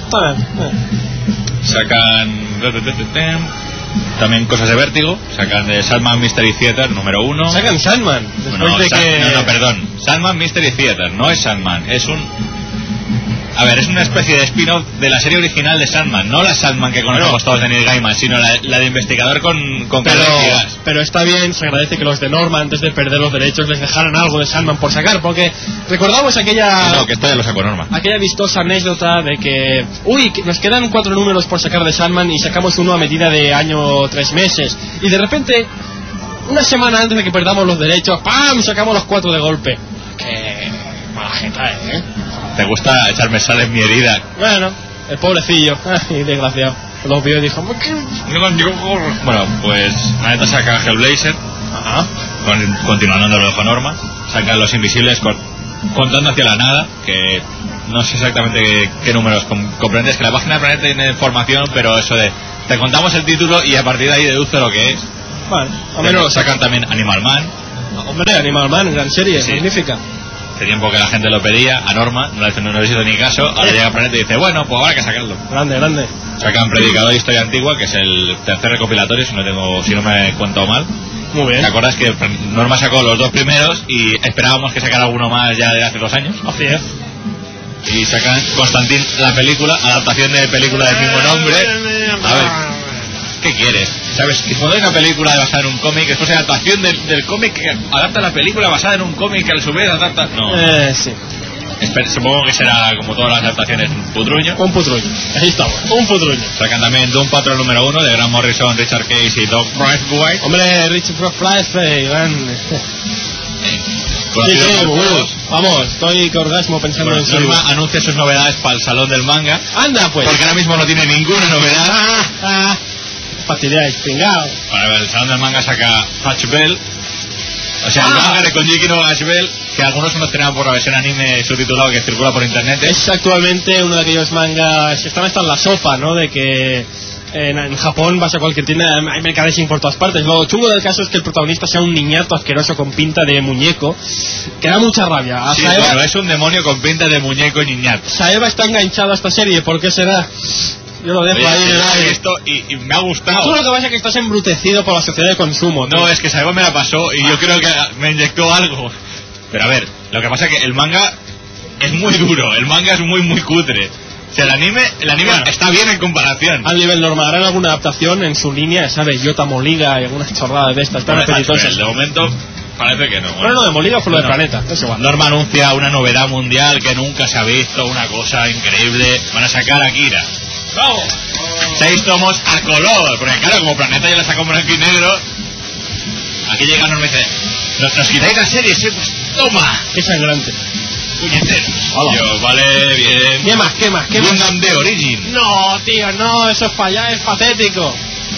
Sacan también cosas de Vértigo, sacan de Sandman Mystery Theater número 1. Sacan Sandman, después de que... No, perdón, Sandman Mystery Theater, no es Sandman, es un A ver, es una especie de spin-off de la serie original de Sandman, no la Sandman que conocemos todos de Neil Gaiman, sino la de investigador con pero está bien, se agradece que los de Norma, antes de perder los derechos, les dejaran algo de Sandman por sacar, porque recordamos aquella... No, que esto ya lo sacó Norma. Aquella vistosa anécdota de que... Uy, que nos quedan 4 números por sacar de Sandman y sacamos uno a medida de año 3 meses. Y de repente, una semana antes de que perdamos los derechos, ¡pam!, sacamos los 4 de golpe. ¡Qué mala jeta, ¿Te gusta echarme sal en mi herida? Bueno, el pobrecillo, ay, desgraciado. Los vio y dijo... Bueno, pues la neta saca Hellblazer. Ajá. Continuando lo de Norma. Saca Los Invisibles contando hacia la nada, que no sé exactamente qué números comprendes, que la página de Planeta tiene información, pero eso de... Te contamos el título y a partir de ahí deduce lo que es. Vale, a menos sacan también Animal Man. Hombre, Animal Man, gran serie, sí. Magnífica. Hace tiempo que la gente lo pedía a Norma, no le hizo ni caso, ahora llega Planeta y dice, bueno, pues habrá que sacarlo. Grande. Sacan Predicador de Historia Antigua, que es el tercer recopilatorio, si no me he contado mal. Muy bien. ¿Te acuerdas que Norma sacó los 2 primeros y esperábamos que sacara alguno más ya de hace 2 años? Así es. Y sacan Constantine, la película, adaptación de película del mismo nombre. A ver, ¿qué quieres? ¿Sabes? Que cuando hay una película basada en un cómic, después hay adaptación del cómic que adapta la película basada en un cómic que a su vez adapta... No. Sí. Supongo que será, como todas las adaptaciones, un putruño. Un putruño. Ahí estamos, un putruño. Sacan también Doom Patrol número 1 de Grant Morrison, Richard Case y Doug Braithwaite. Hombre, Richard Braithwaite, Sí, vamos, estoy que orgasmo pensando en eso. Norma anuncia sus novedades para el Salón del Manga. Anda pues. Porque ahora mismo no tiene ninguna novedad. Fastidiáis, pingao. Para el Salón del Manga saca Patch Bell. O sea, el manga de Konjiki no Patch Bell, que algunos conocerán por la versión anime subtitulado que circula por internet. Es actualmente uno de aquellos mangas, están hasta en la sopa, ¿no? De que en Japón vas a cualquier tienda, hay mercadising por todas partes. Lo chungo del caso es que el protagonista sea un niñato asqueroso con pinta de muñeco, que da mucha rabia. Sí, bueno, es un demonio con pinta de muñeco y niñato. Saeva está enganchado a esta serie, ¿por qué será? Yo lo dejo ahí en el aire. Esto y me ha gustado. Tú lo que pasa es que estás embrutecido por la sociedad de consumo. No, es que Saeva me la pasó y yo creo que me inyectó algo. Pero a ver, lo que pasa es que el manga es muy duro, el manga es muy cutre. O sea, el anime bueno, está bien en comparación. Al nivel normal, ¿harán alguna adaptación en su línea? ¿Sabes? Yota Moliga y algunas chorradas de estas tan apetitosas. De momento parece que no. Bueno, no, de Moliga fue lo de Planeta. Es igual. Norma anuncia una novedad mundial que nunca se ha visto, una cosa increíble. Van a sacar a Akira. ¡Vamos! 6 tomos a color, porque claro, como Planeta ya la sacó en blanco y negro, aquí llega Norma y dice, nos quitáis la serie, sí, pues toma. Qué sangrante. Puñetero. Yo, vale, bien. ¿Qué más? Gundam de Origin. No, tío, no, eso es fallar, es patético.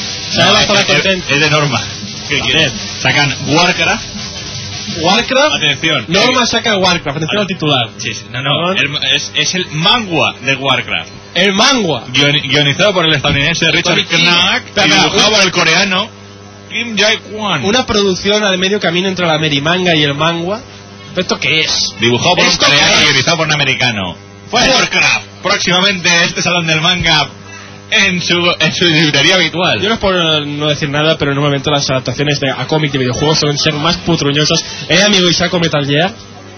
Es de Norma. ¿Qué quieres? Sacan Warcraft. Atención. Norma saca Warcraft, atención al titular. Sí, no. Es el mangua de Warcraft. El mangua. Guionizado por el estadounidense Richard Knack y dibujado por el coreano Kim Jae-kwon. Una producción a medio camino entre la merimanga y el mangua. ¿Esto qué es? Dibujado por un coreano y guionizado por un americano. Warcraft. Próximamente este salón del manga en su librería habitual. Yo no es por no decir nada, pero normalmente las adaptaciones a cómic de videojuegos suelen ser más putruñosas. Amigo Isako Metal Gear.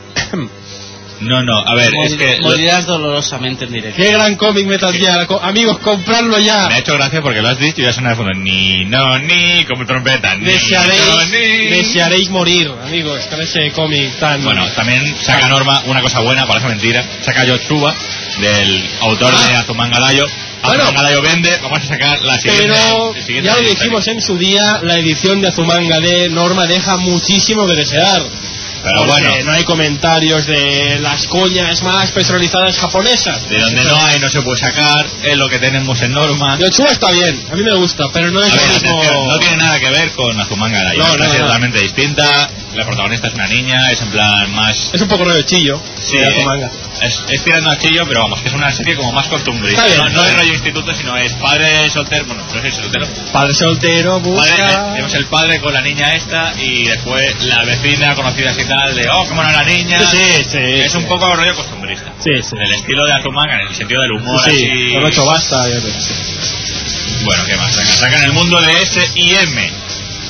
No, a ver, es que... Morirás dolorosamente en directo. ¡Qué gran cómic Metal Gear! Amigos, compradlo ya. Me ha hecho gracia porque lo has dicho y ya suena de fondo. Ni, como trompeta. Desearéis morir, amigos, con ese cómic tan... Bueno, también saca Norma una cosa buena, parece mentira. Saca Yotsuba, del autor de Azumanga Daioh. Azumanga Daioh vende, vamos a sacar la siguiente. Pero ya lo dijimos en su día, la edición de Azumanga de Norma deja muchísimo que desear. Pero bueno, no hay comentarios de las coñas más personalizadas japonesas. De donde no hay, no se puede sacar. Es lo que tenemos en Norma. Yotsuba está bien, a mí me gusta, pero no es lo mismo. No tiene nada que ver con Azumanga Daioh. Es totalmente distinta. La protagonista es una niña, es en plan más... Es un poco rollo chillo. Sí, es tirando a chillo, pero vamos, que es una serie como más costumbrista. No es rollo instituto, sino es padre soltero. Bueno, no soy soltero. Padre soltero, busca... Tenemos el padre con la niña esta y después la vecina conocida así tal de, oh, cómo no la niña. Sí. Es un poco rollo costumbrista. Sí. El estilo de Azumanga, en el sentido del humor sí, así. Con 8 basta. Bueno, ¿qué más? Sacan el mundo de S&M.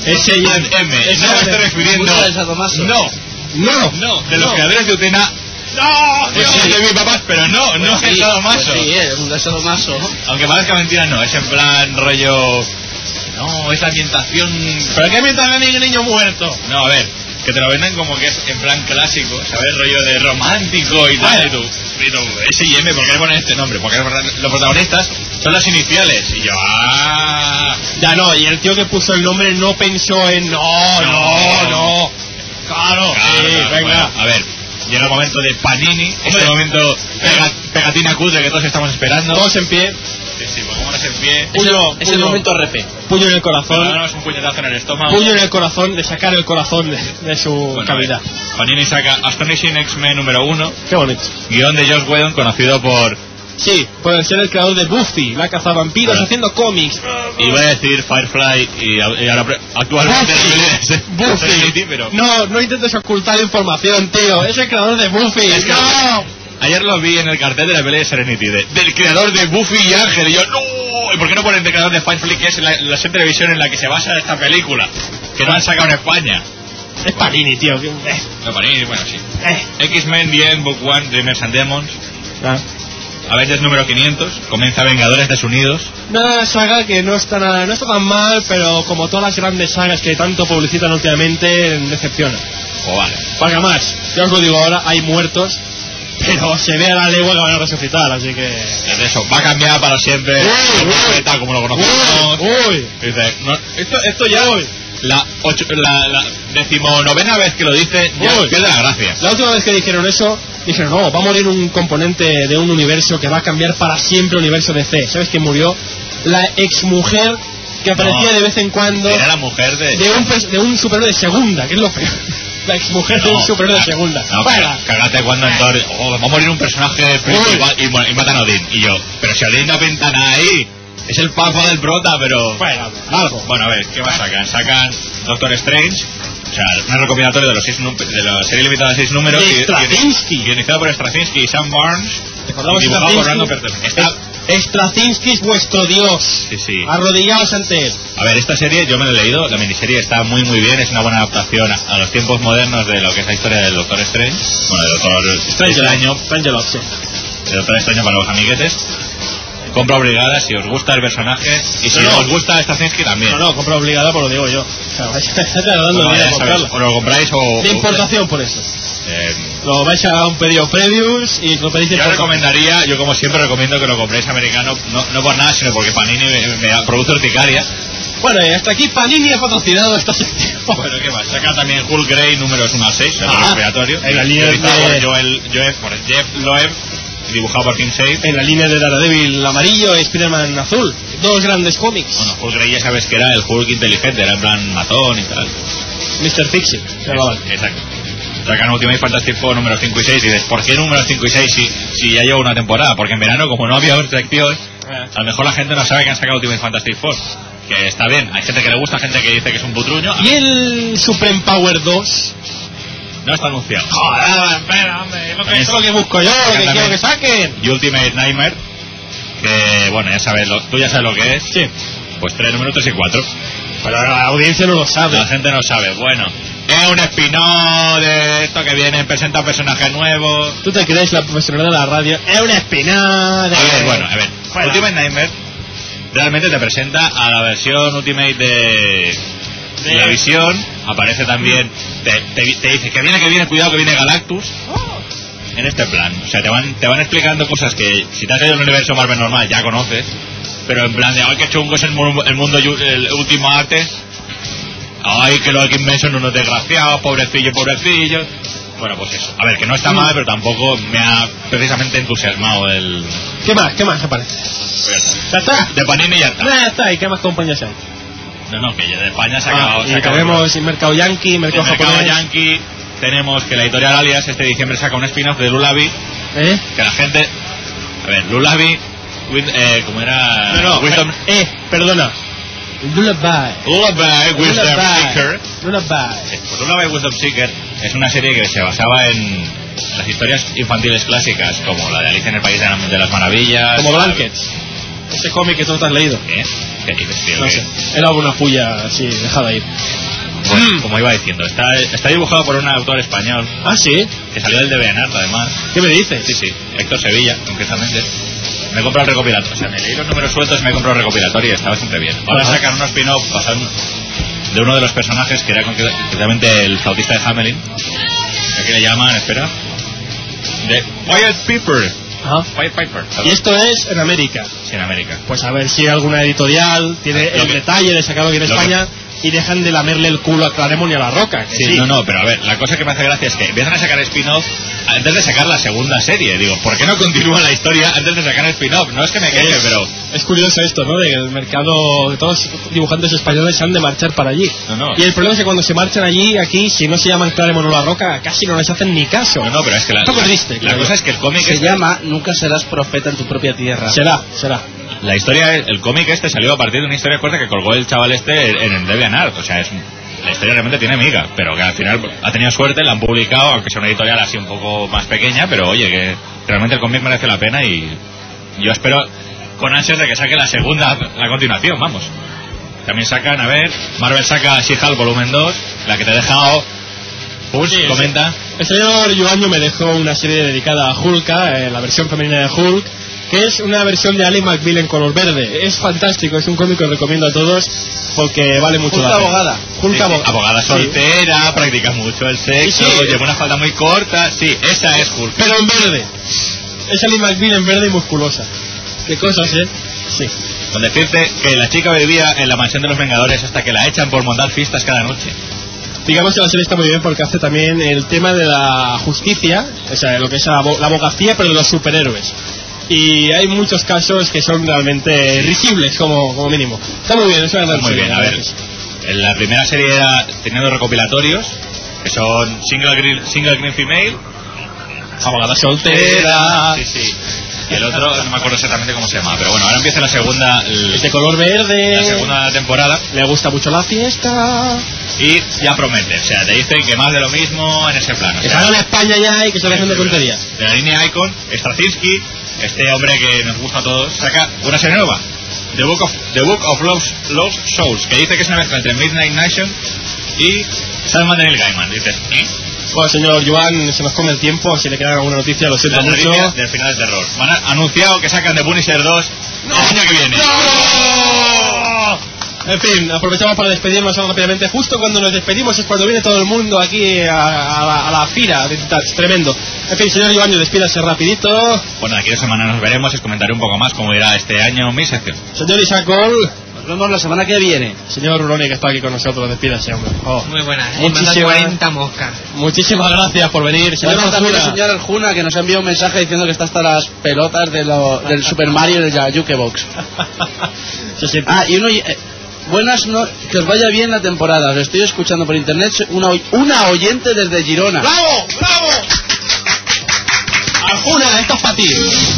S&M. No me estoy refiriendo... ¿Mundo de Sadomaso? No, de los creadores de Utena ¡No! Pues sí, de mis papás, pero no es el sadomaso. Sí, es un sadomaso. Aunque parezca mentira, no, es en plan rollo... No, es la ambientación... ¿Pero qué ambientación de niño muerto? No, a ver, que te lo venden como que es en plan clásico, ¿sabes? Rollo de romántico y tal, y tú, S&M, ¿por qué le ponen este nombre? Porque los protagonistas son las iniciales, y yo, Ya no, y el tío que puso el nombre no pensó en... No. Claro, sí, claro, venga. bueno, a ver, llega el momento de Panini, ese momento pegatina cutre que todos estamos esperando. Todos en pie, Sí, pongámonos en pie. Es el momento RP. puño en el corazón, Damos un puñetazo en el estómago. puño en el corazón, de sacar el corazón de su Bueno, cavidad. Panini saca Astonishing X-Men número 1, Qué bonito. guión de Joss Whedon, conocido por... Sí, puede ser el creador de Buffy, la cazavampiros, Bueno. haciendo cómics. Iba a decir Firefly y ahora actualmente Buffy. pero... No intentes ocultar información, tío. Es el creador de Buffy. Es que ayer lo vi en el cartel de la pelea de Serenity, del creador de Buffy y Ángel, y yo, ¡no! ¿Y por qué no ponen del creador de Firefly, que es la serie de televisión en la que se basa esta película? Que no han sacado en España. Es Panini, tío. No, Panini, bueno, sí. X-Men, The End, Book 1, Dreamers and Demons. Avengers número 500, comienza Vengadores Desunidos. Una saga que no está tan mal, pero como todas las grandes sagas que tanto publicitan últimamente, decepciona. Oh, vale. Porque además, ya os lo digo ahora, hay muertos, pero se ve a la legua que van a resucitar, así que... Es eso, va a cambiar para siempre. Tal como lo conocemos. Uy. Dice, no, esto ya... La 19ª vez que lo dice, ya pierde la gracia. La última vez que dijeron eso, dijeron, no, va a morir un componente de un universo que va a cambiar para siempre el universo DC. ¿Sabes quién murió? La exmujer que aparecía de vez en cuando. Era la mujer de un superhéroe de segunda, que es lo peor. La exmujer de un superhéroe de segunda. No, cágate cuando en Thor, va a morir un personaje principal y matan a Odín. Y yo, pero si Odín no pinta nada ahí. Es el papa del prota, pero... Bueno, algo. Bueno, a ver, ¿qué más sacan? Sacan Doctor Strange, o sea, un recopilatorio de la serie limitada de 6 números. De Straczynski. Guionizado por Straczynski y Sam Barnes. Recordamos Y dibujado por Brandon Straczynski. Pertwee. Straczynski es vuestro dios. Sí. Arrodillaos ante él. A ver, esta serie yo me la he leído, la miniserie está muy bien, es una buena adaptación a los tiempos modernos de lo que es la historia del Doctor Strange. Bueno, del Doctor Strangelove, sí. El Doctor Extraño para los amiguetes. Compra obligada si os gusta el personaje y si No. os gusta Straczynski también. No, compra obligada, pues lo digo yo. O sea, vais a estar dando Bueno, dinero ya por sabes, comprarla. o lo compráis o... De importación por eso. Lo vais a un pedido previous y lo pedís de Yo importación. recomendaría, yo como siempre recomiendo que lo compréis americano, no por nada, sino porque Panini me produce urticaria. Bueno, y hasta aquí Panini ha patrocinado esta sección. Bueno, ¿qué más? Saca también Hulk Grey números 1 al 6, el respiratorio. en la línea de- por Jeff Loeb, dibujado por Tim Sale. En la línea de Daredevil amarillo y Spider-Man azul. Dos grandes cómics. Bueno, Hulk Grey ya sabes que era el Hulk inteligente, era en plan matón y tal. Mr. Fixie. se llamaba. Exacto. Sacan Ultimate Fantastic Four números 5 y 6 y dices, ¿por qué números 5 y 6 si ya lleva una temporada? Porque en verano, como no había sección, a lo mejor la gente no sabe que han sacado Ultimate Fantastic Four. Que está bien, hay gente que le gusta, gente que dice que es un putruño. Y el Supreme Power 2. No está anunciado. Joder, espera, hombre. También Es lo que busco yo, lo que también. quiero que saquen. Y Ultimate Nightmare, que bueno, ya sabes, tú ya sabes lo que es. Sí. Pues 3 números 3 y 4. Pero la audiencia no lo sabe. La gente no sabe. Bueno, es un spin-off de esto que viene, presenta personajes nuevos. ¿Tú te crees la profesionalidad de la radio? Es una espinada. A ver. Fuera. Ultimate Nightmare realmente te presenta a la versión Ultimate de la visión. Aparece también, te dice que viene, cuidado que viene Galactus. En este plan, o sea, te van explicando cosas que si te has leído el universo Marvel normal ya conoces, pero en plan de, ay, qué chungo es el mundo, el último arte. Ay, que los X-Men son unos desgraciados, pobrecillos. Bueno, pues eso. A ver, que no está mal, pero tampoco me ha precisamente entusiasmado el... ¿Qué más aparece? ¿Ya está? De Panini ya está. Ya está, ¿y qué más compañías hay? No, que ya de España se ha acabado. Y tenemos Mercado Yankee, Mercado Mercado Japonés. Yankee. Tenemos que la editorial Alias este diciembre saca un spin-off de Lullaby. Que la gente... A ver, Lullaby... ¿Cómo era? No, Wisdom... perdona. Lullaby. Lullaby, Wisdom Seeker. Lullaby. Pues Lullaby Wisdom Seeker es una serie que se basaba en las historias infantiles clásicas, como la de Alicia en el País de las Maravillas. Como Blankets. Ese cómic que tú te has leído. ¿Qué dices, tío? No ¿Qué? sé. Era una puya así, dejada ir. Pues, como iba diciendo, está dibujado por un autor español. Ah, sí. Que salió del DeviantArt, además. ¿Qué me dices? Sí, Héctor Sevilla, concretamente. Me he comprado el recopilatorio, o sea, me leí los números sueltos y me he comprado el recopilatorio y está bastante bien. Ahora sacan unos spin-off de uno de los personajes que era concretamente el flautista de Hamelin. ¿Qué le llaman? Espera. De Pied Piper. Ajá. Pied Piper. Y esto es en América. Sí, en América. Pues a ver si alguna editorial tiene el detalle de sacarlo aquí en España y dejan de lamerle el culo a Claremont y a La Roca. Sí, no, pero a ver, la cosa que me hace gracia es que empiezan a sacar spin-off antes de sacar la segunda serie. Digo, ¿por qué no continúa la historia antes de sacar el spin-off? No es que me queje, pero... Es curioso esto, ¿no? De que el mercado, de todos los dibujantes españoles se han de marchar para allí. No. Y el problema es que cuando se marchan allí, aquí, si no se llaman Claremont o La Roca, casi no les hacen ni caso. No, pero es que la cosa es que el cómic se llama Nunca serás profeta en tu propia tierra. Será. La historia, el cómic salió a partir de una historia corta que colgó el chaval en el DeviantArt. O sea, la historia realmente tiene miga, pero que al final ha tenido suerte, la han publicado, aunque sea una editorial así un poco más pequeña, pero oye, que realmente el cómic merece la pena y yo espero con ansias de que saque la continuación, vamos. También sacan, a ver, Marvel saca She-Hulk volumen 2, la que te he dejado. Comenta. El señor Joaño me dejó una serie dedicada a Hulk, la versión femenina de Hulk, que es una versión de Ally McBeal en color verde. Es fantástico, es un cómic que os recomiendo a todos porque vale mucho Hulk la pena. abogada. Hulk abogada soltera, practica mucho el sexo, lleva una falda muy corta. Sí, esa es Hulk. Pero en verde. Es Ally McBeal en verde y musculosa. Qué cosas, Sí. Con decirte que la chica vivía en la mansión de los Vengadores hasta que la echan por montar fiestas cada noche. Digamos que la serie está muy bien porque hace también el tema de la justicia, o sea, lo que es la abogacía, pero de los superhéroes. Y hay muchos casos que son realmente risibles, como mínimo. Está muy bien, es una gran muy serie. Bien, a ver. En la primera serie era teniendo recopilatorios, que son Single Green Female, abogada soltera. Sí. Y el otro, no me acuerdo exactamente cómo se llama, pero bueno, ahora empieza la segunda... Es de color verde. La segunda temporada. Le gusta mucho la fiesta. Y ya promete, o sea, te dicen que más de lo mismo en ese plano. Que salgan a España ya y que se dejen de tonterías. De la línea Icon, Straczynski, este hombre que nos gusta a todos, saca una serie nueva, The Book of Lost Souls, que dice que es una mezcla entre Midnight Nation y Sandman de Neil Gaiman. Dices, Bueno, señor Joan, se nos come el tiempo. Si le queda alguna noticia, lo siento mucho. Del final de terror. Han anunciado que sacan The Punisher 2 el año que viene. ¡No! En fin, aprovechamos para despedirnos rápidamente. Justo cuando nos despedimos es cuando viene todo el mundo aquí a la fira. Es tremendo. En fin, señor Joan, despídase rapidito. Bueno, aquí de semana nos veremos. Os comentaré un poco más cómo irá este año mi sección. Señor Isaac Gol. Nos vemos la semana que viene. Señor Uroni, que está aquí con nosotros, despídase, hombre. Muy buenas. Muchísimas 40 moscas. Muchísimas gracias por venir. Señor también el señor Arjuna, que nos ha enviado un mensaje diciendo que está hasta las pelotas del Super Mario de la Jukebox. Y uno... que os vaya bien la temporada. Os estoy escuchando por internet. Una oyente desde Girona. ¡Bravo! Arjuna, esto es para ti.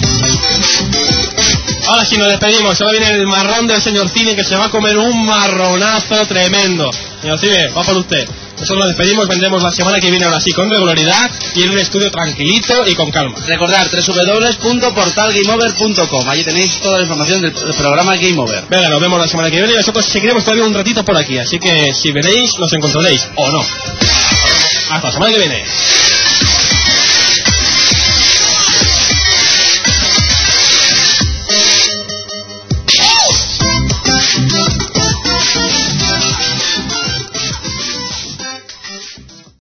Ahora sí nos despedimos. Ahora viene el marrón del señor Cine, que se va a comer un marronazo tremendo. Señor Cine, va por usted. Nosotros nos despedimos, vendremos la semana que viene ahora sí con regularidad y en un estudio tranquilito y con calma. Recordad, www.portalgameover.com. Allí tenéis toda la información del programa Game Over. Venga, nos vemos la semana que viene y nosotros seguiremos todavía un ratito por aquí. Así que si veréis, nos encontraréis o no. Hasta la semana que viene.